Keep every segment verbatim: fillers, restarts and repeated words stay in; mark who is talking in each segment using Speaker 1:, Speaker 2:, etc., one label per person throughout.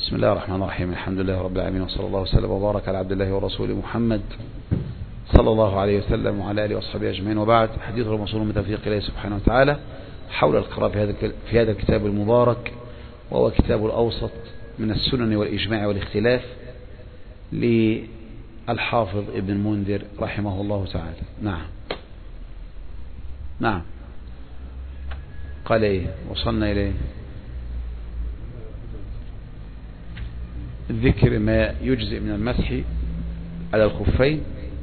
Speaker 1: بسم الله الرحمن الرحيم. الحمد لله رب العالمين، وصلى الله وسلم وبارك على عبد الله ورسوله محمد صلى الله عليه وسلم وعلى آله وصحبه أجمعين، وبعد. حديث الموصول من توفيق الله سبحانه وتعالى حول القراءة في هذا في هذا الكتاب المبارك، وهو كتاب الأوسط من السنن والإجماع والاختلاف للحافظ ابن المنذر رحمه الله تعالى. نعم نعم قال ايه؟ وصلنا إليه ذكر ما يجزئ من المسح على الخفين.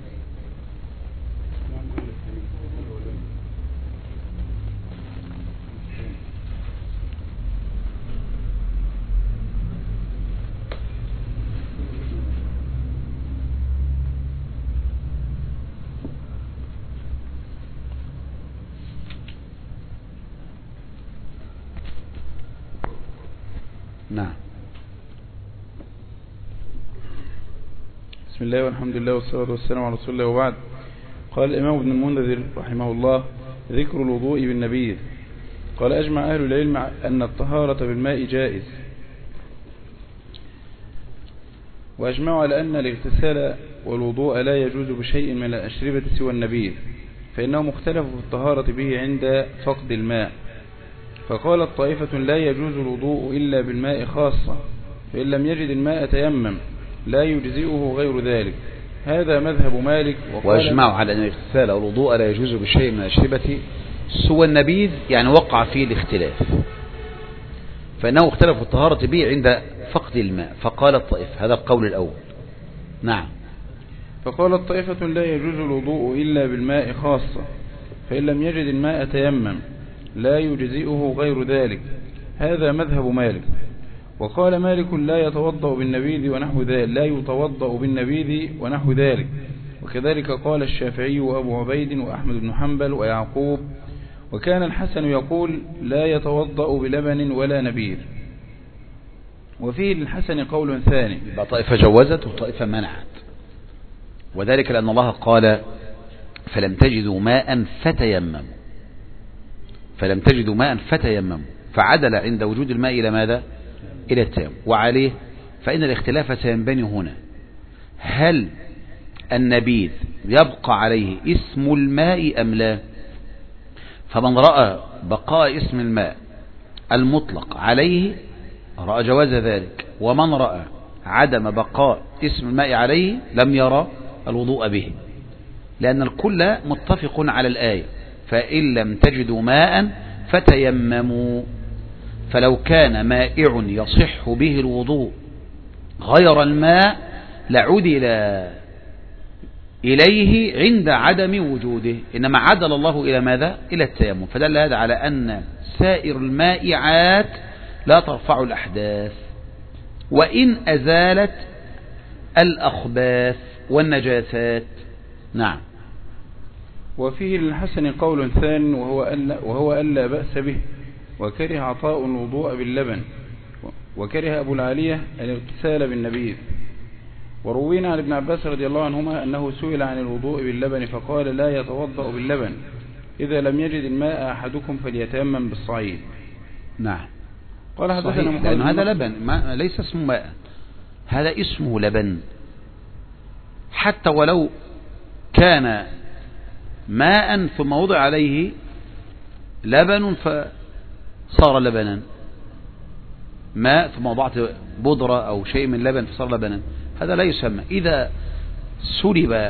Speaker 1: نعم.
Speaker 2: بسم الله والحمد لله والصلاة والسلام على رسول الله، وبعد. قال الإمام ابن المنذر رحمه الله: ذكر الوضوء بالنبيذ. قال: أجمع أهل العلم أن الطهارة بالماء جائز، وأجمعوا على أن الاغتسال والوضوء لا يجوز بشيء من الأشربة سوى النبيذ، فإنهم اختلفوا في الطهارة به عند فقد الماء. فقالت طائفة: لا يجوز الوضوء إلا بالماء خاصة، فإن لم يجد الماء تيمم، لا يجزئه غير ذلك. هذا مذهب مالك.
Speaker 1: واجمعوا على أن الاغتسال والوضوء لا يجوز بشيء من الأشربة سوى النبيذ، يعني وقع فيه الاختلاف، فإنه اختلف الطهارة به عند فقد الماء. فقال الطائفة، هذا القول الأول. نعم.
Speaker 2: فقالت طائفة: لا يجوز الوضوء إلا بالماء خاصة، فإن لم يجد الماء تيمم، لا يجزئه غير ذلك. هذا مذهب مالك. وقال مالك: لا يتوضأ بالنبيذ ونحو ذلك لا يتوضأ بالنبيذ ونحو ذلك. وكذلك قال الشافعي وأبو عبيد وأحمد بن حنبل ويعقوب. وكان الحسن يقول: لا يتوضأ بلبن ولا نبيذ. وفيه للحسن قول ثاني.
Speaker 1: طائفة جوزت وطائفة منعت، وذلك لأن الله قال: فلم تجدوا ماء فتيمموا فلم تجدوا ماء فتيمموا فعدل عند وجود الماء إلى ماذا؟ إلى التيمم. وعليه فإن الاختلاف سينبني هنا: هل النبيذ يبقى عليه اسم الماء أم لا؟ فمن رأى بقاء اسم الماء المطلق عليه رأى جواز ذلك، ومن رأى عدم بقاء اسم الماء عليه لم يرى الوضوء به، لأن الكل متفق على الآية: فإن لم تجدوا ماء فتيمموا. فلو كان مائع يصح به الوضوء غير الماء لعدل إليه عند عدم وجوده، إنما عدل الله إلى ماذا؟ إلى التيمم. فدل هذا على أن سائر المائعات لا ترفع الأحداث، وإن أزالت الأخباث والنجاسات. نعم.
Speaker 2: وفيه للحسن قول ثاني، وهو ألا, وهو ألا بأس به، وكره عطاء الوضوء باللبن، وكره أبو العالية الاغتسال بالنبيذ. وروينا عن ابن عباس رضي الله عنهما أنه سئل عن الوضوء باللبن فقال: لا يتوضأ باللبن، إذا لم يجد الماء أحدكم فليتيمم بالصعيد.
Speaker 1: نعم.
Speaker 2: قال حدثنا محمد،
Speaker 1: لأن هذا لبن، ما ليس اسمه ماء، هذا اسمه لبن، حتى ولو كان ماء ثم وضع عليه لبن فصار لبنا، ماء ثم وضعت بودرة أو شيء من لبن فصار لبنا، هذا لا يسمى. إذا سلب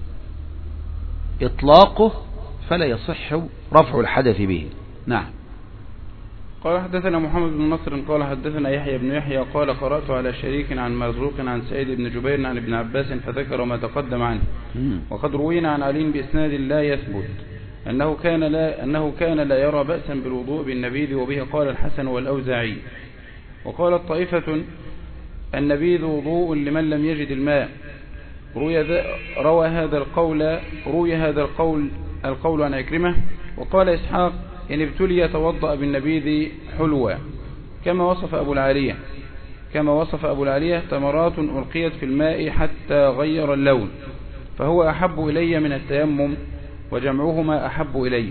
Speaker 1: إطلاقه فلا يصح رفع الحدث به. نعم.
Speaker 2: قال حدثنا محمد بن نصر قال حدثنا يحيى بن يحيى قال: قرأت على شريك عن مرزوق عن سعيد بن جبير عن ابن عباس فذكر ما تقدم عنه. وقد روينا عن علي بإسناد لا يثبت أنه كان لا أنه كان لا يرى بأسا بالوضوء بالنبيذ، وبه قال الحسن والأوزاعي. وقالت طائفة: النبيذ وضوء لمن لم يجد الماء. روي روى هذا القول روي هذا القول القول عن عكرمة. وقال إسحاق: إن ابتلي توضأ بالنبيذ حلوا، كما وصف أبو العالية كما وصف أبو العالية تمرات ألقيت في الماء حتى غير اللون، فهو أحب إلي من التيمم، وجمعهما أحب إلي.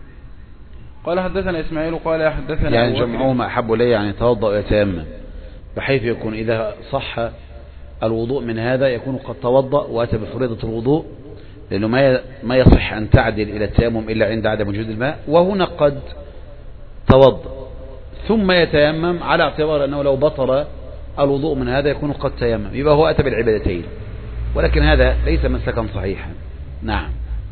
Speaker 2: قال حدثنا إسماعيل قال حدثنا
Speaker 1: يعني جمعهما أحب إلي، يعني توضأ ويتيمم. بحيث يكون إذا صح الوضوء من هذا يكون قد توضأ وأتى بفريضة الوضوء، لأنه ما ما يصح أن تعدل إلى التيمم إلا عند عدم وجود الماء. وهنا قد توضأ ثم يتيمم على اعتبار أنه لو بطل الوضوء من هذا يكون قد تيمم، يبقى هو أتى بالعبادتين، ولكن هذا ليس مسلكا صحيحا. نعم.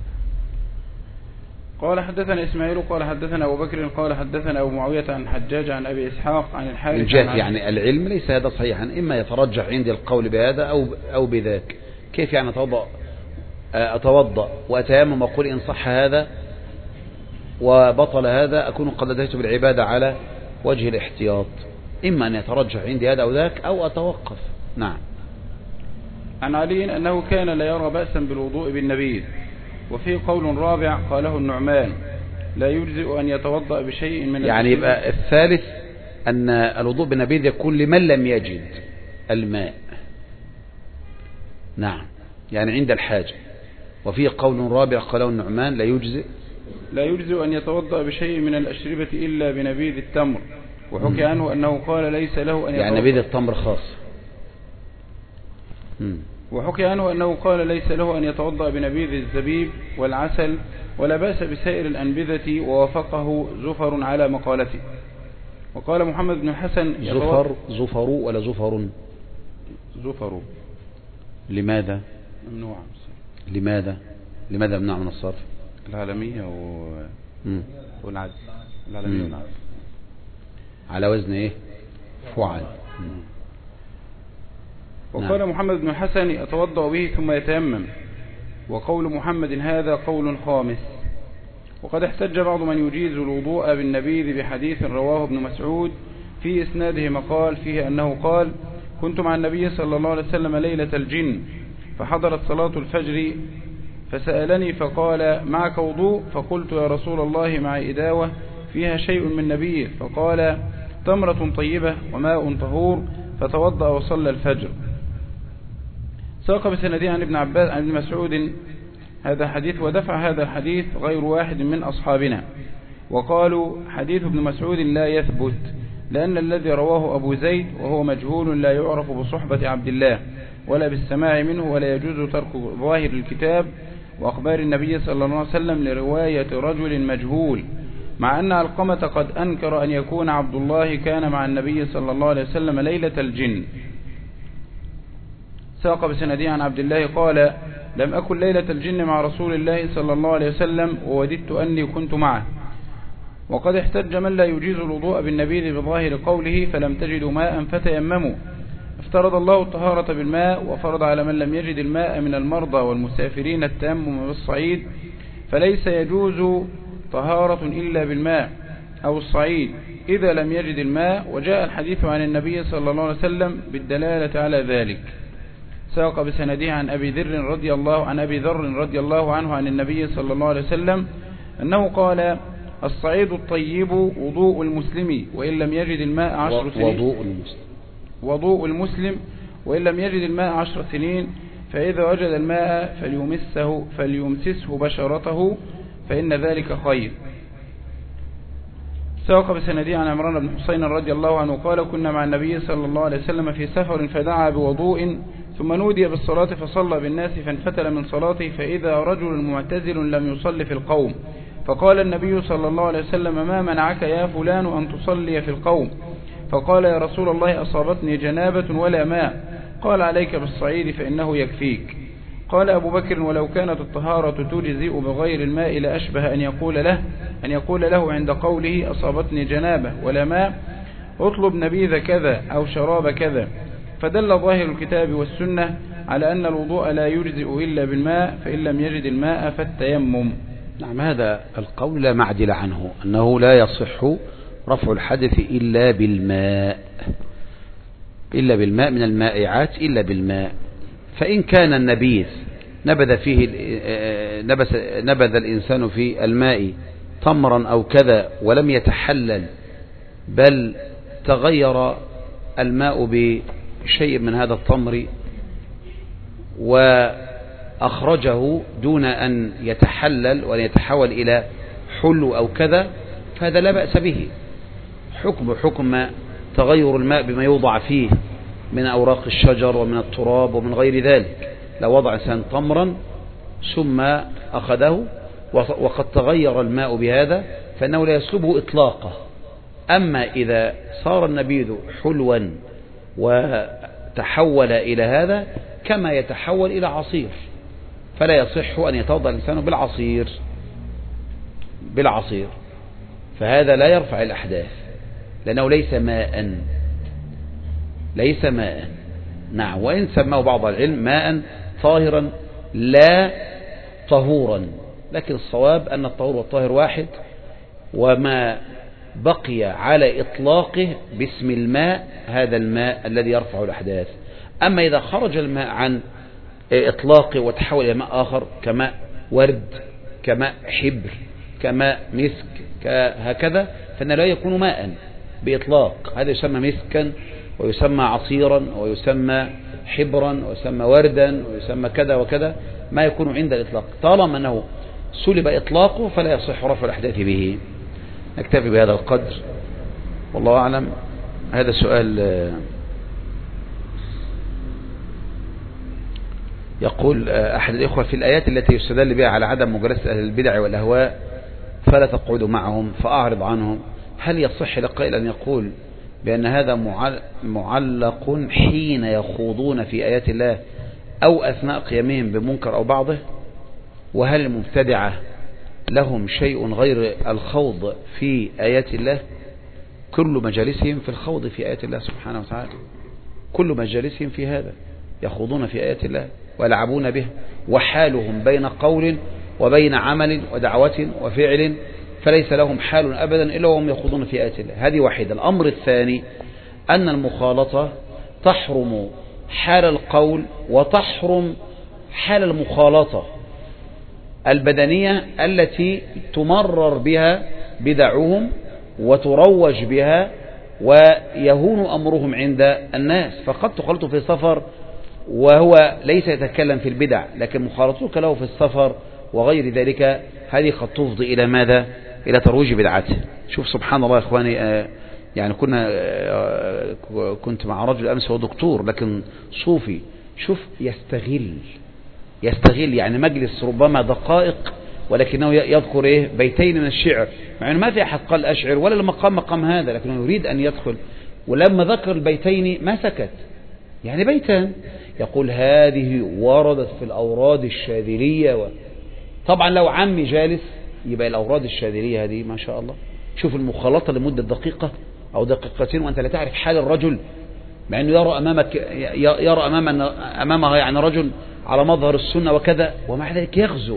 Speaker 2: قال حدثنا إسماعيل قال حدثنا أبو بكر قال حدثنا أبو معاوية عن حجاج عن أبي إسحاق عن الحارث
Speaker 1: من جهة يعني العلم ليس هذا صحيحا، إما يترجح عندي القول بهذا أو أو بذاك. كيف يعني أتوضأ أتوضأ وأتيمم وأقول إن صح هذا وبطل هذا أكون قد أديت بالعبادة على وجه الاحتياط، إما أن يترجح عندي هذا أو ذاك أو أتوقف. نعم.
Speaker 2: عن علي أنه كان لا يرى بأسا بالوضوء بالنبيذ. وفي قول رابع قاله النعمان لا يجزئ أن يتوضأ بشيء من
Speaker 1: يعني يبقى الثالث أن الوضوء بالنبيذ يكون لمن لم يجد الماء. نعم، يعني عند الحاجة. وفي قول رابع قاله النعمان لا يجزئ
Speaker 2: لا يجزئ أن يتوضأ بشيء من الأشربة إلا بنبيذ التمر. وحكي عنه أنه قال ليس له أن يتوضأ
Speaker 1: يعني نبيذ التمر خاص. مم.
Speaker 2: وحكي عنه أنه قال ليس له أن يتوضأ بنبيذ الزبيب والعسل ولا بأس بسائر الأنبذة، ووافقه زفر على مقالته. وقال محمد بن الحسن
Speaker 1: زفر زفر ولا زفر
Speaker 2: زفر
Speaker 1: لماذا
Speaker 2: ممنوع
Speaker 1: لماذا لماذا ممنوع من الصرف؟
Speaker 2: العالمية و... والعدل العالمية والعدل
Speaker 1: على وزن ايه؟ فعل.
Speaker 2: وقال
Speaker 1: نعم.
Speaker 2: محمد بن الحسن يتوضأ به ثم يتيمم. وقول محمد هذا قول خامس. وقد احتج بعض من يجيز الوضوء بالنبيذ بحديث رواه ابن مسعود في إسناده مقال فيه أنه قال كنت مع النبي صلى الله عليه وسلم ليلة الجن فحضرت صلاة الفجر فسألني فقال معك وضوء؟ فقلت يا رسول الله معي إداوة فيها شيء من نبيذ، فقال تمرة طيبة وماء طهور، فتوضأ وصلى الفجر. ساق بسندي عن ابن عباس عن ابن مسعود هذا الحديث، ودفع هذا الحديث غير واحد من أصحابنا، وقالوا حديث ابن مسعود لا يثبت لأن الذي رواه أبو زيد وهو مجهول لا يعرف بصحبة عبد الله ولا بالسماع منه، ولا يجوز ترك ظاهر الكتاب وأخبار النبي صلى الله عليه وسلم لرواية رجل مجهول، مع أن علقمة قد أنكر أن يكون عبد الله كان مع النبي صلى الله عليه وسلم ليلة الجن. ساق بسندي عن عبد الله قال لم أكن ليلة الجن مع رسول الله صلى الله عليه وسلم ووددت أني كنت معه. وقد احتج من لا يجيز الوضوء بالنبيذ بظاهر قوله فلم تجدوا ماء فتيمموا. افترض الله الطهارة بالماء، وفرض على من لم يجد الماء من المرضى والمسافرين التيمم بالصعيد، فليس يجوز طهارة إلا بالماء أو الصعيد إذا لم يجد الماء، وجاء الحديث عن النبي صلى الله عليه وسلم بالدلالة على ذلك. ساق بسنده عن أبي ذر رضي الله عن أبي ذر رضي الله عنه عن النبي صلى الله عليه وسلم أنه قال الصعيد الطيب وضوء المسلم وإن لم يجد الماء عشر سنين
Speaker 1: وضوء المسلم
Speaker 2: وضوء المسلم وإن لم يجد الماء عشر سنين، فإذا وجد الماء فليمسه فليمسسه بشرته فإن ذلك خير. ساق بسندي عن عمران بن حسين رضي الله عنه قال كنا مع النبي صلى الله عليه وسلم في سفر فدعا بوضوء ثم نودي بالصلاة فصلى بالناس فانفتل من صلاته، فإذا رجل معتزل لم يصلي في القوم، فقال النبي صلى الله عليه وسلم ما منعك يا فلان أن تصلي في القوم؟ فقال يا رسول الله أصابتني جنابة ولا ماء. قال عليك بالصعيد فإنه يكفيك. قال أبو بكر ولو كانت الطهارة تجزئ بغير الماء لأشبه أن يقول له أن يقول له عند قوله أصابتني جنابة ولا ماء اطلب نبيذ كذا أو شراب كذا. فدل ظاهر الكتاب والسنة على أن الوضوء لا يجزئ إلا بالماء، فإن لم يجد الماء فالتيمم.
Speaker 1: نعم، هذا القول لا معدل عنه، أنه لا يصح رفع الحدث إلا بالماء إلا بالماء من المائعات إلا بالماء. فإن كان النبيذ نبذ فيه نبذ الإنسان في الماء تمرا أو كذا ولم يتحلل، بل تغير الماء بشيء من هذا التمر وأخرجه دون أن يتحلل وأن يتحول إلى حلو أو كذا، فهذا لا بأس به، حكم حكم تغير الماء بما يوضع فيه من أوراق الشجر ومن التراب ومن غير ذلك. لو وضع إنسان تمرا ثم أخذه وقد تغير الماء بهذا فإنه لا يسلبه إطلاقه. أما إذا صار النبيذ حلوا وتحول إلى هذا كما يتحول إلى عصير فلا يصح أن يتوضأ الإنسان بالعصير بالعصير فهذا لا يرفع الأحداث لأنه ليس ماء ليس ماء. نعم، وإن سماه بعض العلم ماء طاهرا لا طهورا، لكن الصواب أن الطهور والطاهر واحد، وما بقي على إطلاقه باسم الماء هذا الماء الذي يرفع الأحداث. أما إذا خرج الماء عن إطلاقه وتحول إلى ماء آخر كماء ورد كماء حبر كماء مسك هكذا فإنه لا يكون ماء بإطلاق. هذا يسمى مسكا ويسمى عصيرا ويسمى حبرا ويسمى وردا ويسمى كذا وكذا، ما يكون عند الإطلاق. طالما أنه سلب إطلاقه فلا يصح رفع الأحداث به. نكتفي بهذا القدر والله أعلم. هذا سؤال يقول أحد الإخوة: في الآيات التي يستدل بها على عدم مجالسة أهل البدع والأهواء فلا تقعدوا معهم فأعرض عنهم، هل يصح لقائل أن يقول بأن هذا معلق حين يخوضون في آيات الله أو أثناء قيامهم بمنكر أو بعضه؟ وهل المبتدعة لهم شيء غير الخوض في آيات الله؟ كل مجالسهم في الخوض في آيات الله سبحانه وتعالى، كل مجالسهم في هذا، يخوضون في آيات الله ويلعبون به، وحالهم بين قول وبين عمل ودعوة وفعل، فليس لهم حال أبدا إلا وهم يخوضون في آيات الله. هذه واحدة. الأمر الثاني أن المخالطة تحرم حال القول وتحرم حال المخالطة البدنية التي تمرر بها بدعهم وتروج بها ويهون أمرهم عند الناس. فقد تخلط في سفر وهو ليس يتكلم في البدع، لكن مخالطتك له في السفر وغير ذلك هذه قد تفضي إلى ماذا؟ إلى ترويج بدعته. شوف سبحان الله يا إخواني، يعني كنا كنت مع رجل أمس هو دكتور لكن صوفي، شوف يستغل يستغل يعني مجلس ربما دقائق ولكنه يذكر إيه بيتين من الشعر، مع أنه ما في أحد قال أشعر ولا المقام مقام هذا، لكنه يريد أن يدخل. ولما ذكر البيتين ما سكت، يعني بيتان يقول هذه وردت في الأوراد الشاذلية و... طبعا لو عمي جالس يبقى الأوراد الشاذلية هذه ما شاء الله. شوف المخالطة لمدة دقيقة أو دقيقتين وأنت لا تعرف حال الرجل، مع أنه يرى أمامك يرى أمام أمامها يعني رجل على مظهر السنة وكذا، ومع ذلك يغزو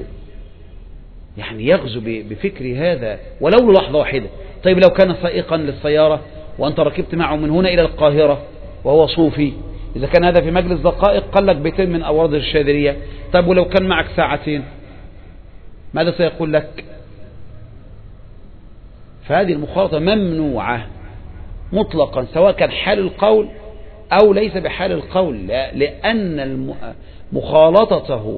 Speaker 1: يعني يغزو بفكر هذا ولو لحظة واحدة. طيب لو كان سائقا للسيارة وأنت ركبت معه من هنا إلى القاهرة وهو صوفي، إذا كان هذا في مجلس دقائق قال لك بيتين من أوراد الشاذلية، طيب ولو كان معك ساعتين ماذا سيقول لك؟ فهذه المخالطة ممنوعة مطلقا سواء كان حال القول أو ليس بحال القول، لأن مخالطته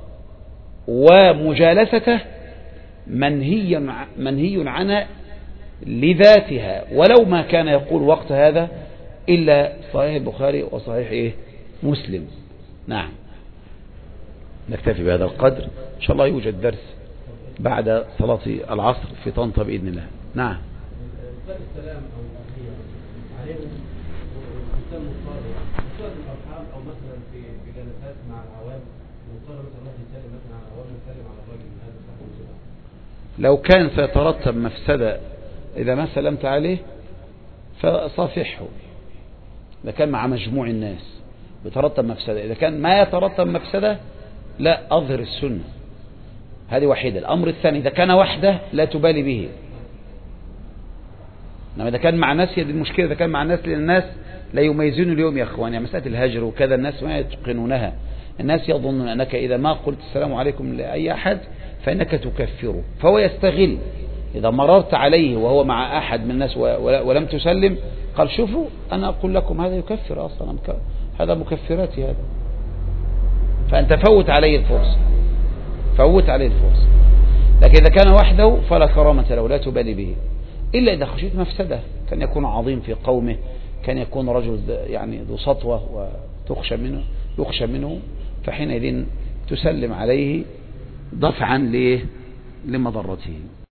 Speaker 1: ومجالسته منهي منهي عنها لذاتها، ولو ما كان يقول وقت هذا إلا صحيح البخاري وصحيح إيه مسلم. نعم، نكتفي بهذا القدر. إن شاء الله يوجد درس بعد صلاة العصر في طنطا بإذن الله. نعم.
Speaker 3: السلام أو عليهم قدام مصاري مصاري الأصحاب أو مثلا في في جلسات مع العوام مصاري مثلا واحد يسلم مثلا على العوام يسلم على الراجل هذا صح؟
Speaker 1: لو كان سيترتب مفسدة إذا ما سلمت عليه فصافحه. إذا كان مع مجموع الناس بيترتب مفسدة، إذا كان ما يترتب مفسدة لا أظهر السنة. هذه واحدة. الأمر الثاني إذا كان وحده لا تبالي به، إنما إذا كان مع ناس هي دي المشكلة. إذا كان مع الناس لأن الناس لا يميزون اليوم يا أخوان، يعني مسألة الهجر وكذا الناس ما يتقنونها. الناس يظنون أنك إذا ما قلت السلام عليكم لأي أحد فإنك تكفره، فهو يستغل. إذا مررت عليه وهو مع أحد من الناس ولم تسلم قال شوفوا أنا أقول لكم هذا يكفر أصلا، هذا مكفراتي هذا، فأنت فوت عليه الفرصة فوت عليه الفرصة. لكن إذا كان وحده فلا كرامة له لا تبالي به، إلا إذا خشيت مفسدة كان يكون عظيم في قومه كان يكون رجل يعني ذو سطوة وتخشى منه يخشى منه، فحينئذ تسلم عليه دفعا لمضرته.